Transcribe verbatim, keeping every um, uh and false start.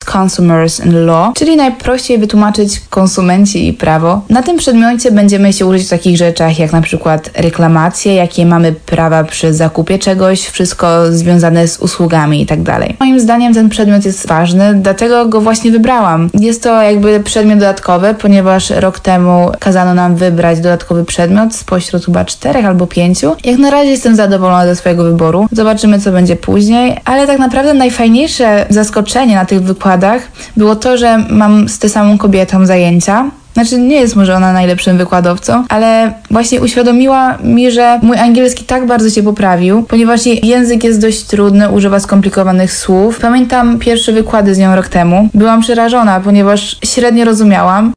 Consumers and Law, czyli najprościej wytłumaczyć konsumenci i prawo. Na tym przedmiocie będziemy się uczyć o takich rzeczach jak na przykład reklamacje, jakie mamy prawa przy zakupie czegoś, wszystko związane z usługami i tak dalej. Moim zdaniem ten przedmiot jest ważny, dlatego go właśnie wybrałam. Jest to jakby przedmiot dodatkowy, ponieważ rok temu kazano nam wybrać dodatkowy przedmiot spośród chyba czterech albo pięciu. Jak na razie jestem zadowolona ze swojego wyboru. Zobaczymy, co będzie później, ale tak naprawdę najfajniejsze zaskoczenie na tych wykładach było to, że mam z tę samą kobietą zajęcia. Znaczy, nie jest może ona najlepszym wykładowcą, ale właśnie uświadomiła mi, że mój angielski tak bardzo się poprawił, ponieważ jej język jest dość trudny, używa skomplikowanych słów. Pamiętam pierwsze wykłady z nią rok temu. Byłam przerażona, ponieważ średnio rozumiałam.